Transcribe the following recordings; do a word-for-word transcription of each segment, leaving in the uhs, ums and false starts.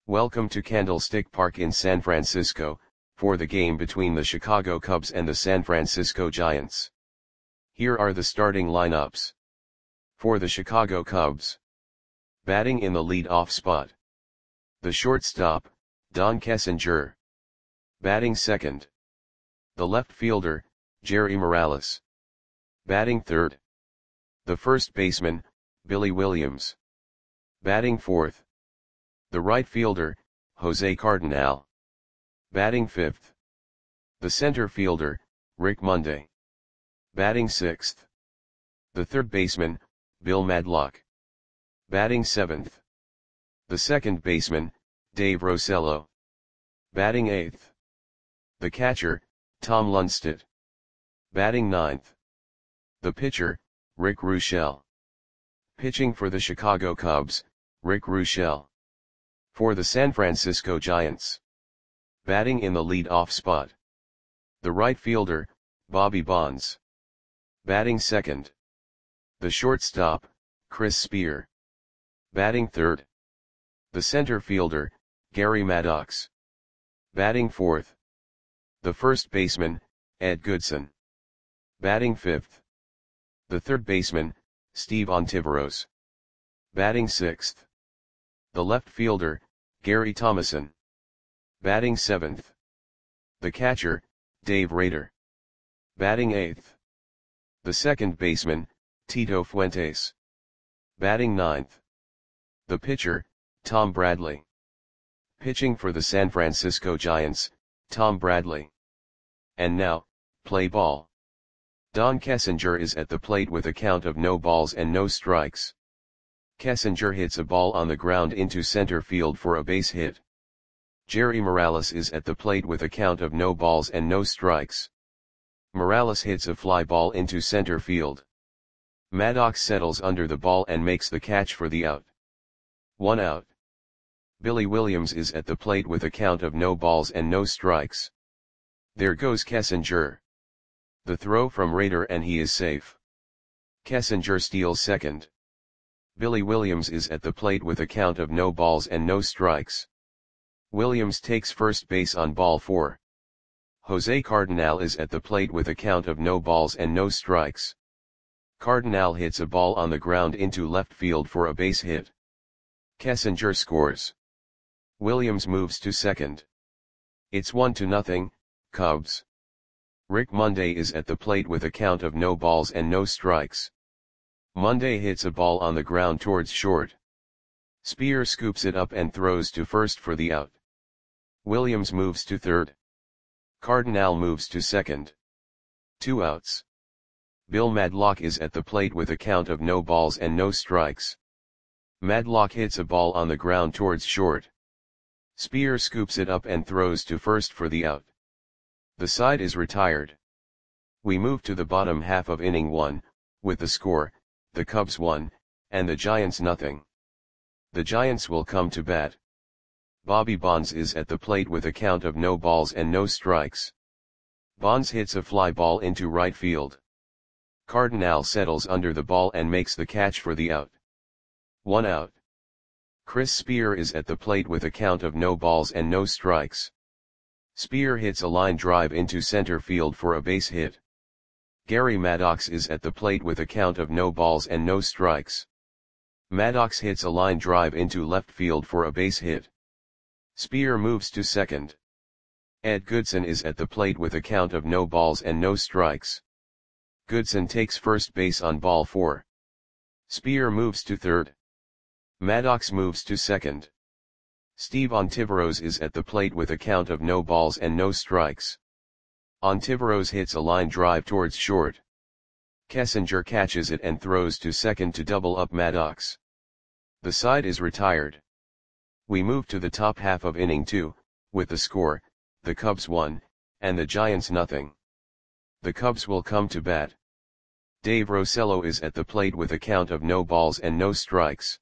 Welcome to Candlestick Park in San Francisco, for the game between the Chicago Cubs and the San Francisco Giants. Here are the starting lineups. For the Chicago Cubs. Batting in the lead-off spot. The shortstop, Don Kessinger. Batting second. The left fielder, Jerry Morales. Batting third. The first baseman, Billy Williams. Batting fourth. The right fielder, Jose Cardinal. Batting fifth. The center fielder, Rick Monday. Batting sixth. The third baseman, Bill Madlock. Batting seventh. The second baseman, Dave Rosello. Batting eighth. The catcher, Tom Lundstedt. Batting ninth. The pitcher, Rick Ruschel. Pitching for the Chicago Cubs, Rick Ruschel. For the San Francisco Giants. Batting in the lead-off spot. The right fielder, Bobby Bonds. Batting second. The shortstop, Chris Spear. Batting third. The center fielder, Gary Maddox. Batting fourth. The first baseman, Ed Goodson. Batting fifth. The third baseman, Steve Ontiveros. Batting sixth. The left fielder, Gary Thomason. Batting seventh. The catcher, Dave Rader. Batting eighth. The second baseman, Tito Fuentes. Batting ninth. The pitcher, Tom Bradley. Pitching for the San Francisco Giants, Tom Bradley. And now, play ball. Don Kessinger is at the plate with a count of no balls and no strikes. Kessinger hits a ball on the ground into center field for a base hit. Jerry Morales is at the plate with a count of no balls and no strikes. Morales hits a fly ball into center field. Maddox settles under the ball and makes the catch for the out. One out. Billy Williams is at the plate with a count of no balls and no strikes. There goes Kessinger. The throw from Rader and he is safe. Kessinger steals second. Billy Williams is at the plate with a count of no balls and no strikes. Williams takes first base on ball four. Jose Cardinal is at the plate with a count of no balls and no strikes. Cardinal hits a ball on the ground into left field for a base hit. Kessinger scores. Williams moves to second. It's one to nothing, Cubs. Rick Monday is at the plate with a count of no balls and no strikes. Monday hits a ball on the ground towards short. Spear scoops it up and throws to first for the out. Williams moves to third. Cardinal moves to second. Two outs. Bill Madlock is at the plate with a count of no balls and no strikes. Madlock hits a ball on the ground towards short. Spear scoops it up and throws to first for the out. The side is retired. We move to the bottom half of inning one, with the score, the Cubs one, and the Giants nothing. The Giants will come to bat. Bobby Bonds is at the plate with a count of no balls and no strikes. Bonds hits a fly ball into right field. Cardinal settles under the ball and makes the catch for the out. One out. Chris Spear is at the plate with a count of no balls and no strikes. Spear hits a line drive into center field for a base hit. Gary Maddox is at the plate with a count of no balls and no strikes. Maddox hits a line drive into left field for a base hit. Spear moves to second. Ed Goodson is at the plate with a count of no balls and no strikes. Goodson takes first base on ball four. Spear moves to third. Maddox moves to second. Steve Ontiveros is at the plate with a count of no balls and no strikes. Ontiveros hits a line drive towards short. Kessinger catches it and throws to second to double up Maddox. The side is retired. We move to the top half of inning two, with the score, the Cubs one, and the Giants nothing. The Cubs will come to bat. Dave Rosello is at the plate with a count of no balls and no strikes.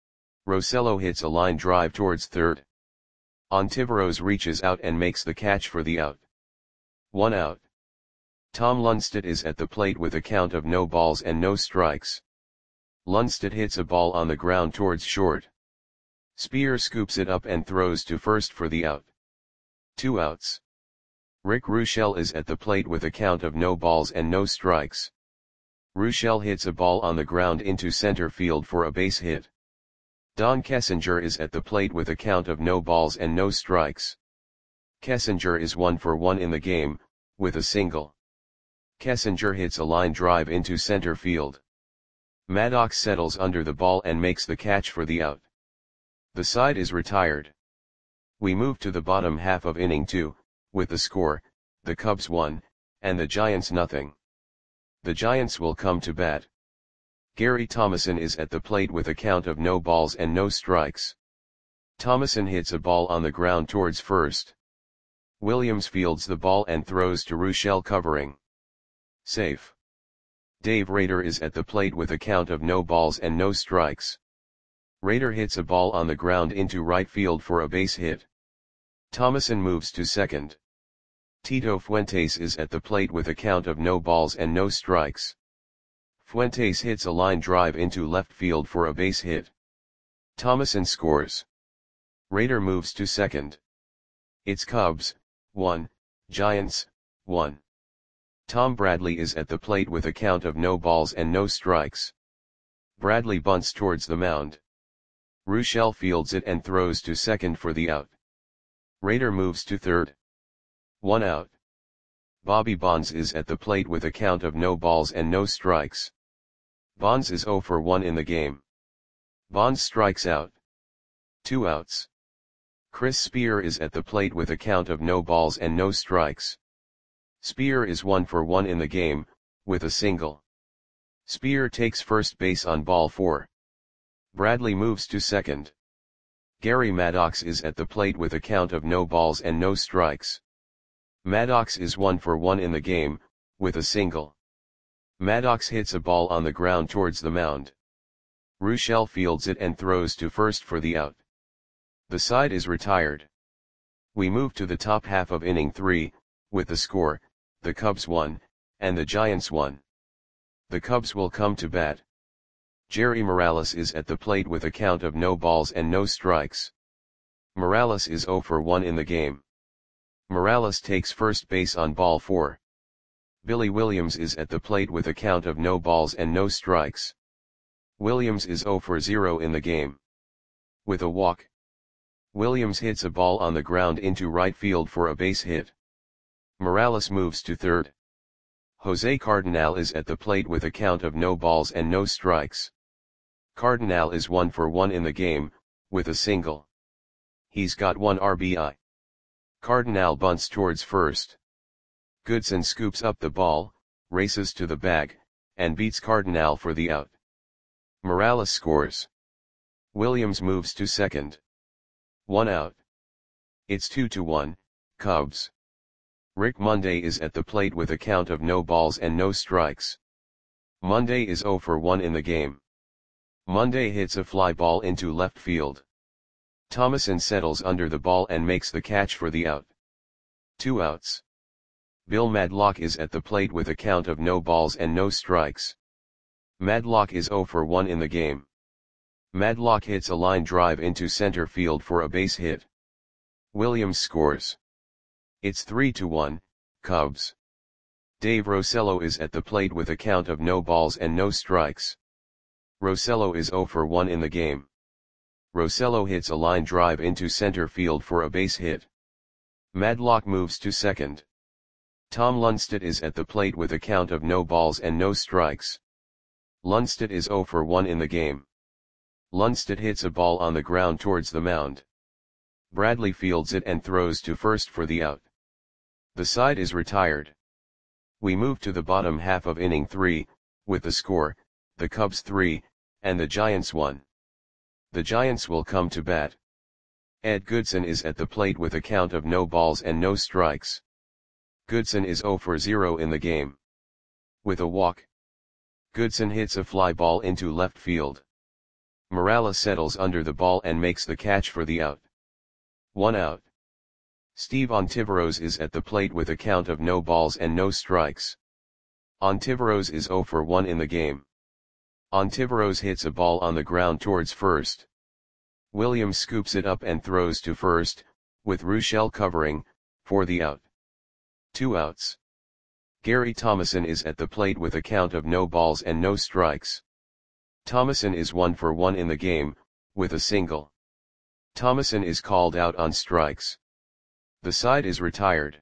Rosello hits a line drive towards third. Ontiveros reaches out and makes the catch for the out. One out. Tom Lundstedt is at the plate with a count of no balls and no strikes. Lundstedt hits a ball on the ground towards short. Spear scoops it up and throws to first for the out. Two outs. Rick Ruschel is at the plate with a count of no balls and no strikes. Ruschel hits a ball on the ground into center field for a base hit. Don Kessinger is at the plate with a count of no balls and no strikes. Kessinger is one for one in the game, with a single. Kessinger hits a line drive into center field. Maddox settles under the ball and makes the catch for the out. The side is retired. We move to the bottom half of inning two, with the score, the Cubs one, and the Giants nothing. The Giants will come to bat. Gary Thomasson is at the plate with a count of no balls and no strikes. Thomasson hits a ball on the ground towards first. Williams fields the ball and throws to Ruschel covering. Safe. Dave Rader is at the plate with a count of no balls and no strikes. Rader hits a ball on the ground into right field for a base hit. Thomasson moves to second. Tito Fuentes is at the plate with a count of no balls and no strikes. Fuentes hits a line drive into left field for a base hit. Thomasson scores. Rader moves to second. It's Cubs, one, Giants, one. Tom Bradley is at the plate with a count of no balls and no strikes. Bradley bunts towards the mound. Ruschel fields it and throws to second for the out. Rader moves to third. One out. Bobby Bonds is at the plate with a count of no balls and no strikes. Bonds is zero for one in the game. Bonds strikes out. Two outs. Chris Spear is at the plate with a count of no balls and no strikes. Spear is one for one in the game, with a single. Spear takes first base on ball four. Bradley moves to second. Gary Maddox is at the plate with a count of no balls and no strikes. Maddox is one for one in the game, with a single. Maddox hits a ball on the ground towards the mound. Ruschel fields it and throws to first for the out. The side is retired. We move to the top half of inning three, with the score, the Cubs one, and the Giants one. The Cubs will come to bat. Jerry Morales is at the plate with a count of no balls and no strikes. Morales is zero for one in the game. Morales takes first base on ball four. Billy Williams is at the plate with a count of no balls and no strikes. Williams is zero for zero in the game. With a walk, Williams hits a ball on the ground into right field for a base hit. Morales moves to third. Jose Cardenal is at the plate with a count of no balls and no strikes. Cardenal is one for one in the game, with a single. He's got one R B I. Cardenal bunts towards first. Goodson scoops up the ball, races to the bag, and beats Cardenal for the out. Morales scores. Williams moves to second. One out. It's two to one, Cubs. Rick Monday is at the plate with a count of no balls and no strikes. Monday is zero for one in the game. Monday hits a fly ball into left field. Thomasson settles under the ball and makes the catch for the out. Two outs. Bill Madlock is at the plate with a count of no balls and no strikes. Madlock is zero for one in the game. Madlock hits a line drive into center field for a base hit. Williams scores. It's three to one, Cubs. Dave Rosello is at the plate with a count of no balls and no strikes. Rosello is zero for one in the game. Rosello hits a line drive into center field for a base hit. Madlock moves to second. Tom Lundstedt is at the plate with a count of no balls and no strikes. Lundstedt is zero for one in the game. Lundstedt hits a ball on the ground towards the mound. Bradley fields it and throws to first for the out. The side is retired. We move to the bottom half of inning three, with the score, the Cubs three, and the Giants one. The Giants will come to bat. Ed Goodson is at the plate with a count of no balls and no strikes. Goodson is zero for zero in the game. With a walk, Goodson hits a fly ball into left field. Morales settles under the ball and makes the catch for the out. One out. Steve Ontiveros is at the plate with a count of no balls and no strikes. Ontiveros is zero for one in the game. Ontiveros hits a ball on the ground towards first. Williams scoops it up and throws to first, with Ruschel covering, for the out. Two outs. Gary Thomason is at the plate with a count of no balls and no strikes. Thomason is one for one in the game, with a single. Thomason is called out on strikes. The side is retired.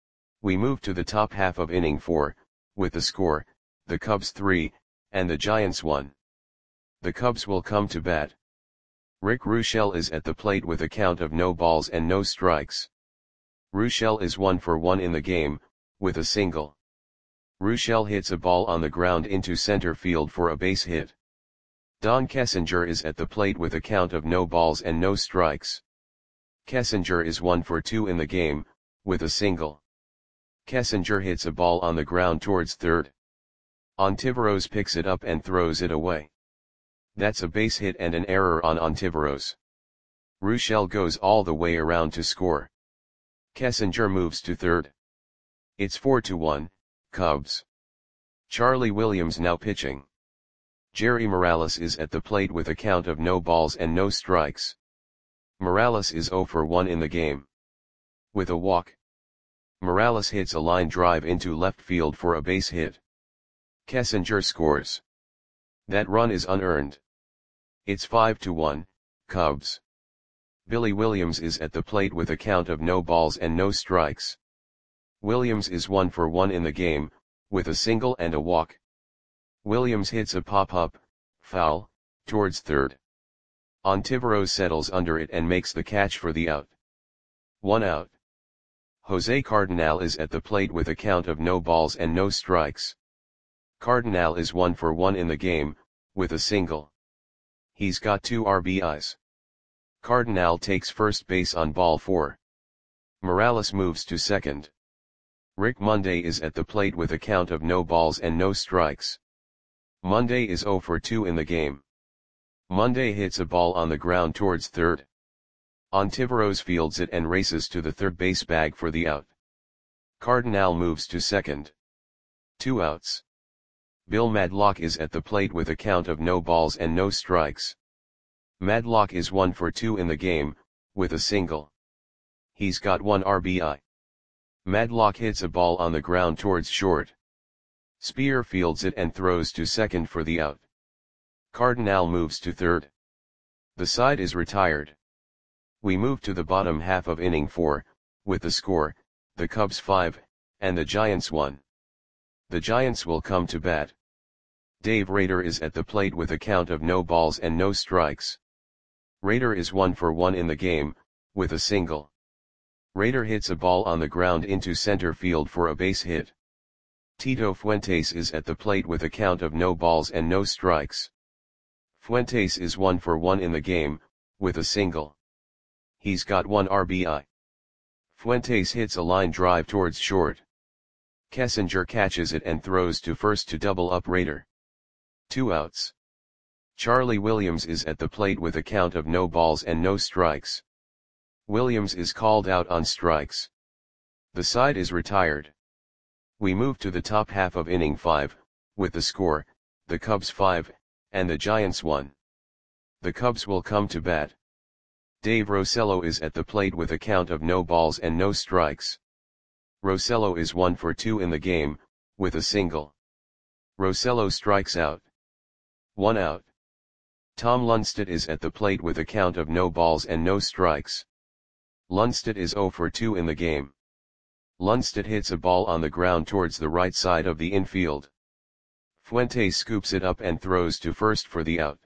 We move to the top half of inning four, with the score, the Cubs three, and the Giants one. The Cubs will come to bat. Rick Ruschel is at the plate with a count of no balls and no strikes. Ruschel is one for one in the game, with a single. Ruschel hits a ball on the ground into center field for a base hit. Don Kessinger is at the plate with a count of no balls and no strikes. Kessinger is one for two in the game, with a single. Kessinger hits a ball on the ground towards third. Ontiveros picks it up and throws it away. That's a base hit and an error on Ontiveros. Ruschel goes all the way around to score. Kessinger moves to third. It's four to one, Cubs. Charlie Williams now pitching. Jerry Morales is at the plate with a count of no balls and no strikes. Morales is zero for one in the game. With a walk. Morales hits a line drive into left field for a base hit. Kessinger scores. That run is unearned. It's five to one, Cubs. Billy Williams is at the plate with a count of no balls and no strikes. Williams is one for one in the game, with a single and a walk. Williams hits a pop-up, foul, towards third. Ontiveros settles under it and makes the catch for the out. One out. Jose Cardenal is at the plate with a count of no balls and no strikes. Cardenal is one for one in the game, with a single. He's got two R B Is. Cardenal takes first base on ball four. Morales moves to second. Rick Monday is at the plate with a count of no balls and no strikes. Monday is zero for two in the game. Monday hits a ball on the ground towards third. Ontiveros fields it and races to the third base bag for the out. Cardenal moves to second. Two outs. Bill Madlock is at the plate with a count of no balls and no strikes. Madlock is one for two in the game, with a single. He's got one R B I. Madlock hits a ball on the ground towards short. Spear fields it and throws to second for the out. Cardenal moves to third. The side is retired. We move to the bottom half of inning four, with the score, the Cubs five, and the Giants one. The Giants will come to bat. Dave Rader is at the plate with a count of no balls and no strikes. Rader is one for one in the game, with a single. Rader hits a ball on the ground into center field for a base hit. Tito Fuentes is at the plate with a count of no balls and no strikes. Fuentes is one for one in the game, with a single. He's got one R B I. Fuentes hits a line drive towards short. Kessinger catches it and throws to first to double up Rader. Two outs. Charlie Williams is at the plate with a count of no balls and no strikes. Williams is called out on strikes. The side is retired. We move to the top half of inning five, with the score, the Cubs five, and the Giants one. The Cubs will come to bat. Dave Rosello is at the plate with a count of no balls and no strikes. Rosello is one for two in the game, with a single. Rosello strikes out. One out. Tom Lundstedt is at the plate with a count of no balls and no strikes. Lundstedt is zero for two in the game. Lundstedt hits a ball on the ground towards the right side of the infield. Fuentes scoops it up and throws to first for the out.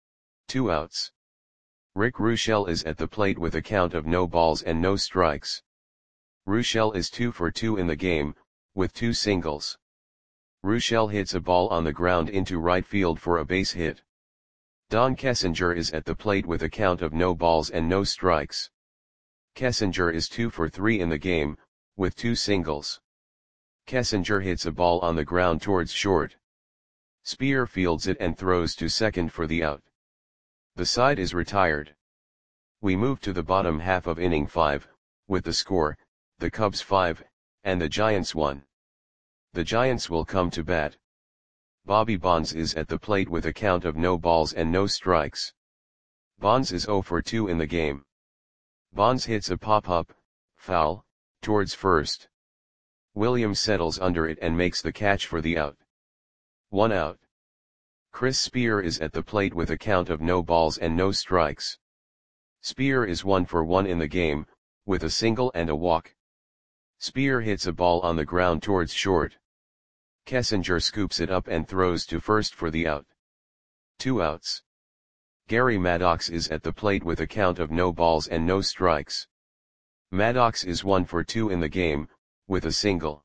Two outs. Rick Ruschel is at the plate with a count of no balls and no strikes. Ruschel is two for two in the game, with two singles. Ruschel hits a ball on the ground into right field for a base hit. Don Kessinger is at the plate with a count of no balls and no strikes. Kessinger is two for three in the game, with two singles. Kessinger hits a ball on the ground towards short. Spear fields it and throws to second for the out. The side is retired. We move to the bottom half of inning five, with the score, the Cubs five, and the Giants one. The Giants will come to bat. Bobby Bonds is at the plate with a count of no balls and no strikes. Bonds is zero for two in the game. Bonds hits a pop-up, foul, towards first. Williams settles under it and makes the catch for the out. One out. Chris Spear is at the plate with a count of no balls and no strikes. Spear is one for one in the game, with a single and a walk. Spear hits a ball on the ground towards short. Kessinger scoops it up and throws to first for the out. Two outs. Gary Maddox is at the plate with a count of no balls and no strikes. Maddox is one for two in the game, with a single.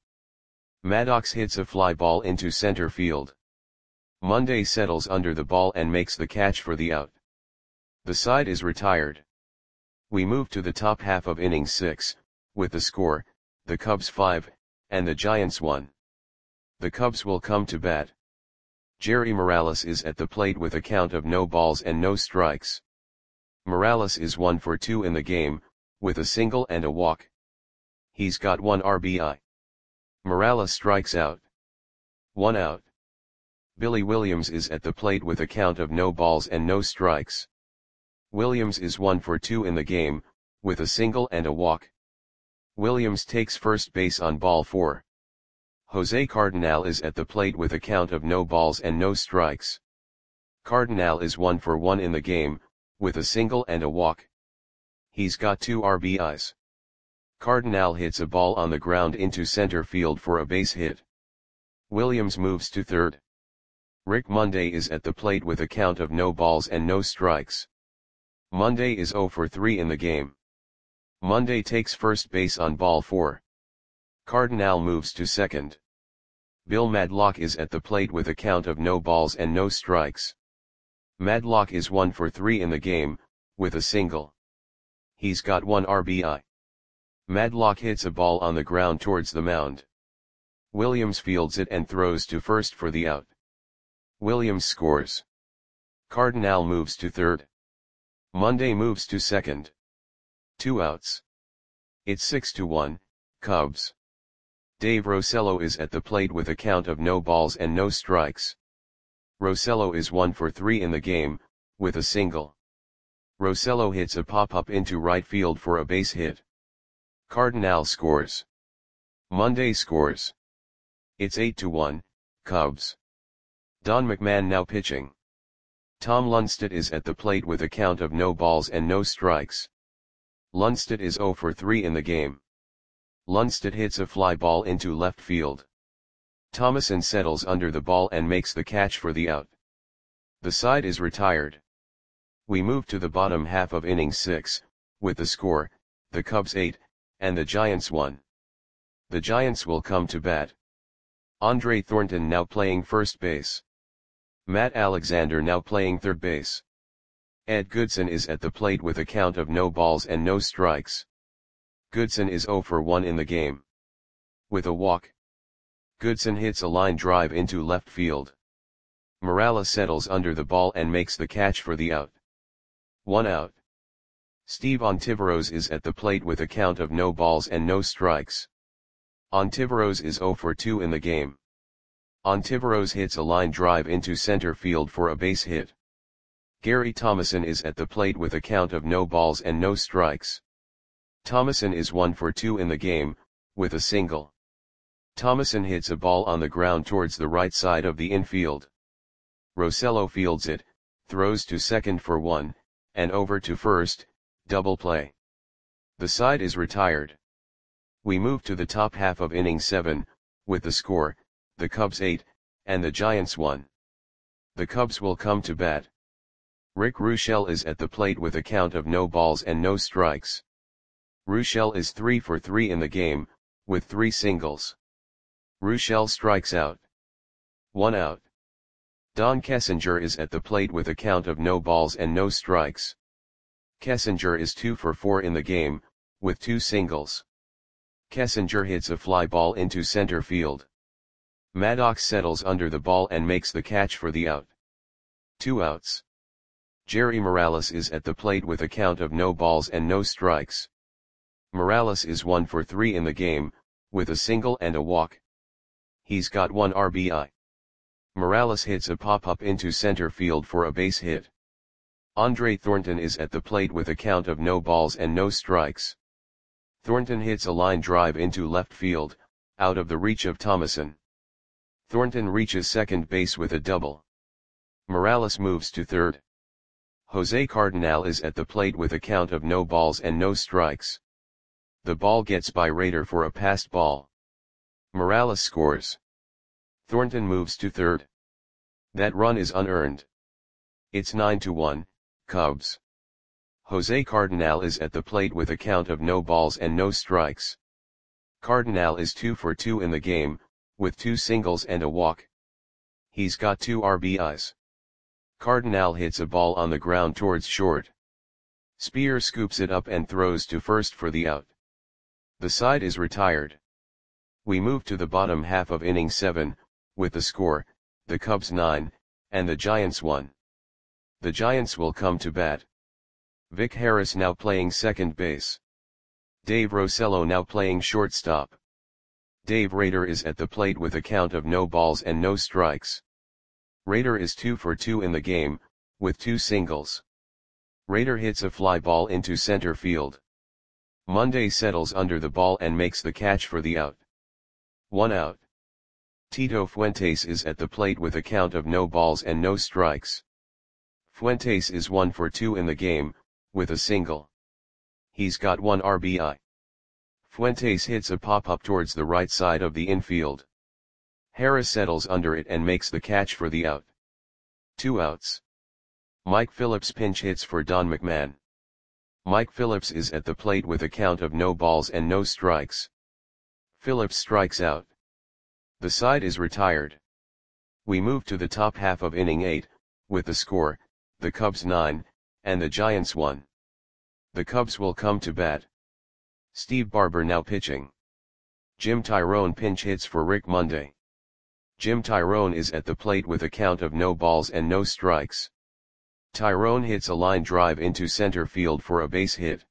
Maddox hits a fly ball into center field. Monday settles under the ball and makes the catch for the out. The side is retired. We move to the top half of inning six, with the score, the Cubs five, and the Giants one. The Cubs will come to bat. Jerry Morales is at the plate with a count of no balls and no strikes. Morales is one for two in the game, with a single and a walk. He's got one R B I. Morales strikes out. One out. Billy Williams is at the plate with a count of no balls and no strikes. Williams is one for two in the game, with a single and a walk. Williams takes first base on ball four. Jose Cardinal is at the plate with a count of no balls and no strikes. Cardinal is one for one in the game, with a single and a walk. He's got two R B Is. Cardinal hits a ball on the ground into center field for a base hit. Williams moves to third. Rick Monday is at the plate with a count of no balls and no strikes. Monday is zero for three in the game. Monday takes first base on ball four. Cardinal moves to second. Bill Madlock is at the plate with a count of no balls and no strikes. Madlock is one for three in the game, with a single. He's got one R B I. Madlock hits a ball on the ground towards the mound. Williams fields it and throws to first for the out. Williams scores. Cardinal moves to third. Monday moves to second. Two outs. It's six to one, Cubs. Dave Rosello is at the plate with a count of no balls and no strikes. Rosello is one for three in the game, with a single. Rosello hits a pop-up into right field for a base hit. Cardinal scores. Monday scores. It's eight to one, Cubs. Don McMahon now pitching. Tom Lundstedt is at the plate with a count of no balls and no strikes. Lundstedt is zero for three in the game. Lundstedt hits a fly ball into left field. Thomason settles under the ball and makes the catch for the out. The side is retired. We move to the bottom half of inning six, with the score, the Cubs eight, and the Giants one. The Giants will come to bat. Andre Thornton now playing first base. Matt Alexander now playing third base. Ed Goodson is at the plate with a count of no balls and no strikes. Goodson is zero for one in the game. With a walk. Goodson hits a line drive into left field. Morales settles under the ball and makes the catch for the out. One out. Steve Ontiveros is at the plate with a count of no balls and no strikes. Ontiveros is zero for two in the game. Ontiveros hits a line drive into center field for a base hit. Gary Thomason is at the plate with a count of no balls and no strikes. Thomason is one for two in the game, with a single. Thomason hits a ball on the ground towards the right side of the infield. Rosello fields it, throws to second for one, and over to first, double play. The side is retired. We move to the top half of inning seven, with the score, the Cubs eight, and the Giants one. The Cubs will come to bat. Rick Ruschel is at the plate with a count of no balls and no strikes. Ruschel is three for three in the game, with three singles. Ruschel strikes out. One out. Don Kessinger is at the plate with a count of no balls and no strikes. Kessinger is two for four in the game, with two singles. Kessinger hits a fly ball into center field. Maddox settles under the ball and makes the catch for the out. Two outs. Jerry Morales is at the plate with a count of no balls and no strikes. Morales is one for three in the game, with a single and a walk. He's got one R B I. Morales hits a pop-up into center field for a base hit. Andre Thornton is at the plate with a count of no balls and no strikes. Thornton hits a line drive into left field, out of the reach of Thomason. Thornton reaches second base with a double. Morales moves to third. Jose Cardenal is at the plate with a count of no balls and no strikes. The ball gets by Rader for a passed ball. Morales scores. Thornton moves to third. That run is unearned. It's nine to one, Cubs. Jose Cardenal is at the plate with a count of no balls and no strikes. Cardenal is two for two in the game, with two singles and a walk. He's got two R B Is. Cardenal hits a ball on the ground towards short. Spear scoops it up and throws to first for the out. The side is retired. We move to the bottom half of inning seven, with the score, the Cubs nine, and the Giants one. The Giants will come to bat. Vic Harris now playing second base. Dave Rosello now playing shortstop. Dave Rader is at the plate with a count of no balls and no strikes. Rader is two for two in the game, with two singles. Rader hits a fly ball into center field. Monday settles under the ball and makes the catch for the out. One out. Tito Fuentes is at the plate with a count of no balls and no strikes. Fuentes is one for two in the game, with a single. He's got one R B I. Fuentes hits a pop-up towards the right side of the infield. Harris settles under it and makes the catch for the out. Two outs. Mike Phillips pinch hits for Don McMahon. Mike Phillips is at the plate with a count of no balls and no strikes. Phillips strikes out. The side is retired. We move to the top half of inning eight, with the score, the Cubs nine, and the Giants one. The Cubs will come to bat. Steve Barber now pitching. Jim Tyrone pinch hits for Rick Monday. Jim Tyrone is at the plate with a count of no balls and no strikes. Tyrone hits a line drive into center field for a base hit.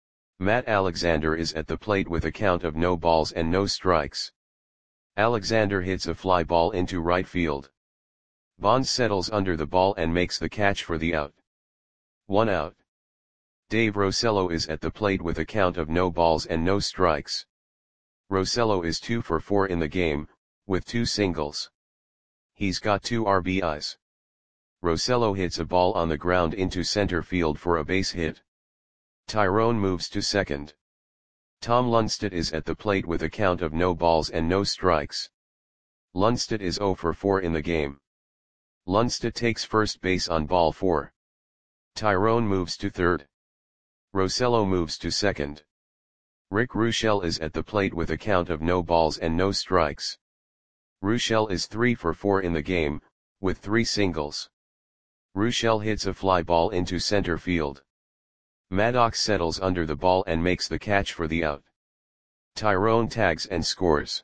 Matt Alexander is at the plate with a count of no balls and no strikes. Alexander hits a fly ball into right field. Bonds settles under the ball and makes the catch for the out. One out. Dave Rosello is at the plate with a count of no balls and no strikes. Rosello is two for four in the game, with two singles. He's got two R B Is. Rosello hits a ball on the ground into center field for a base hit. Tyrone moves to second. Tom Lundstedt is at the plate with a count of no balls and no strikes. Lundstedt is zero for four in the game. Lundstedt takes first base on ball four. Tyrone moves to third. Rosello moves to second. Rick Ruschel is at the plate with a count of no balls and no strikes. Ruschel is three for four in the game, with three singles. Ruschel hits a fly ball into center field. Maddox settles under the ball and makes the catch for the out. Tyrone tags and scores.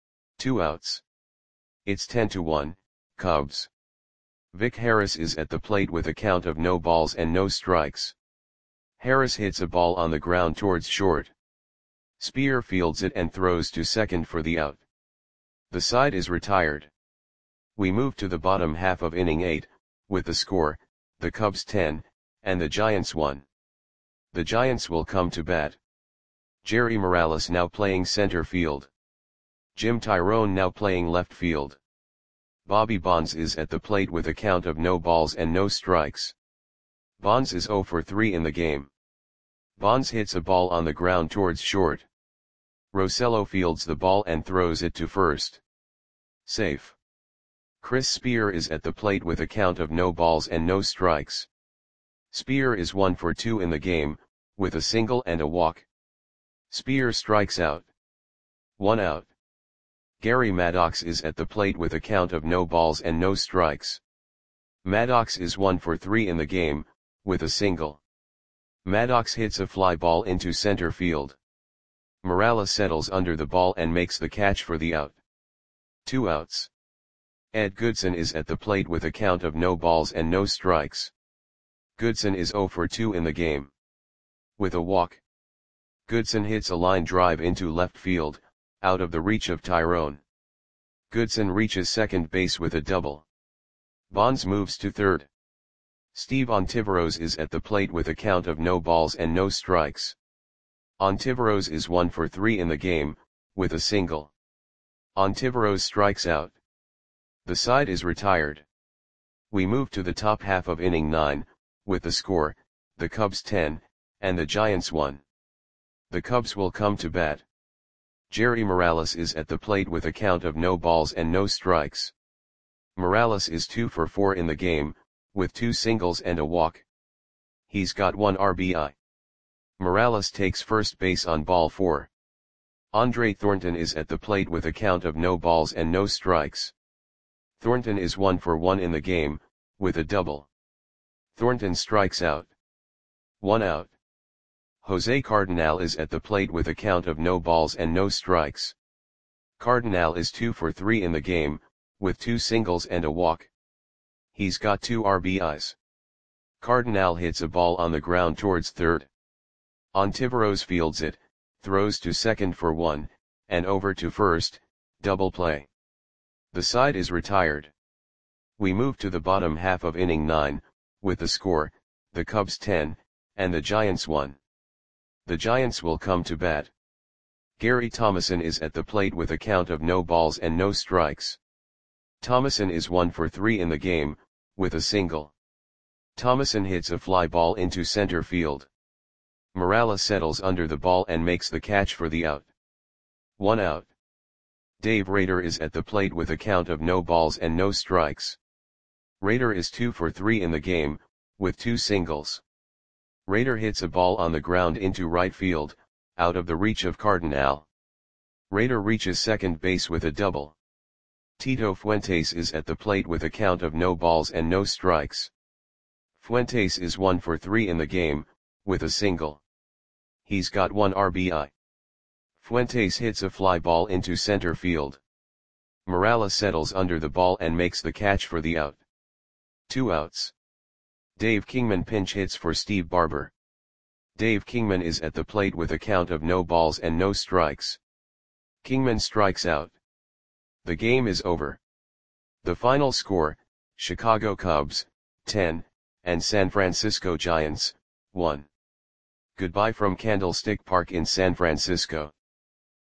Two outs. It's ten to one, Cubs. Vic Harris is at the plate with a count of no balls and no strikes. Harris hits a ball on the ground towards short. Spear fields it and throws to second for the out. The side is retired. We move to the bottom half of inning eight, with the score, the Cubs ten, and the Giants one. The Giants will come to bat. Jerry Morales now playing center field. Jim Tyrone now playing left field. Bobby Bonds is at the plate with a count of no balls and no strikes. Bonds is zero for three in the game. Bonds hits a ball on the ground towards short. Rosello fields the ball and throws it to first. Safe. Chris Spear is at the plate with a count of no balls and no strikes. Spear is one for two in the game, with a single and a walk. Spear strikes out. One out. Gary Maddox is at the plate with a count of no balls and no strikes. Maddox is one for three in the game, with a single. Maddox hits a fly ball into center field. Morales settles under the ball and makes the catch for the out. Two outs. Ed Goodson is at the plate with a count of no balls and no strikes. Goodson is zero for two in the game. With a walk. Goodson hits a line drive into left field, out of the reach of Tyrone. Goodson reaches second base with a double. Bonds moves to third. Steve Ontiveros is at the plate with a count of no balls and no strikes. Ontiveros is one for three in the game, with a single. Ontiveros strikes out. The side is retired. We move to the top half of inning nine, with the score, the Cubs ten, and the Giants one. The Cubs will come to bat. Jerry Morales is at the plate with a count of no balls and no strikes. Morales is two for four in the game, with two singles and a walk. He's got one R B I. Morales takes first base on ball four. Andre Thornton is at the plate with a count of no balls and no strikes. Thornton is one for one in the game, with a double. Thornton strikes out. One out. Jose Cardinal is at the plate with a count of no balls and no strikes. Cardinal is two for three in the game, with two singles and a walk. He's got two R B Is. Cardinal hits a ball on the ground towards third. Ontiveros fields it, throws to second for one, and over to first, double play. The side is retired. We move to the bottom half of inning nine, with the score, the Cubs ten, and the Giants one. The Giants will come to bat. Gary Thomason is at the plate with a count of no balls and no strikes. Thomason is one for three in the game, with a single. Thomason hits a fly ball into center field. Morales settles under the ball and makes the catch for the out. One out. Dave Rader is at the plate with a count of no balls and no strikes. Rader is two for three in the game, with two singles. Rader hits a ball on the ground into right field, out of the reach of Cardinal. Rader reaches second base with a double. Tito Fuentes is at the plate with a count of no balls and no strikes. Fuentes is one for three in the game, with a single. He's got one R B I. Fuentes hits a fly ball into center field. Morales settles under the ball and makes the catch for the out. Two outs. Dave Kingman pinch hits for Steve Barber. Dave Kingman is at the plate with a count of no balls and no strikes. Kingman strikes out. The game is over. The final score, Chicago Cubs, ten, and San Francisco Giants, one. Goodbye from Candlestick Park in San Francisco.